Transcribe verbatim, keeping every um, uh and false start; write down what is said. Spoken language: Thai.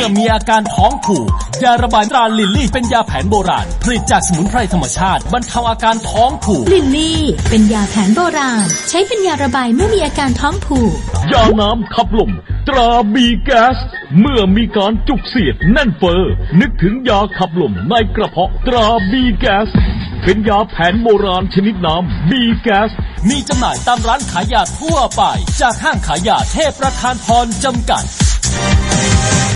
มื่อมีอาการท้องผูกยาระบายตราลิลลี่เป็นยาแผนโบราณผลิตจากสมุนไพรธรรมชาติบรรเทาอาการท้องผูกลิลลี่เป็นยาแผนโบราณใช้เป็นยาระบายเมื่อมีอาการท้องผูกยาน้ำขับลมตราบีแก๊สเมื่อมีการจุกเสียดแน่นเฟ้อนึกถึงยาขับลมในกระเพาะตราบีแก๊สเป็นยาแผนโบราณชนิดน้ำบีแก๊สมีจำหน่ายตามร้านขายยาทั่วไปจากห้างขายยาเทพประธานพรจำกัด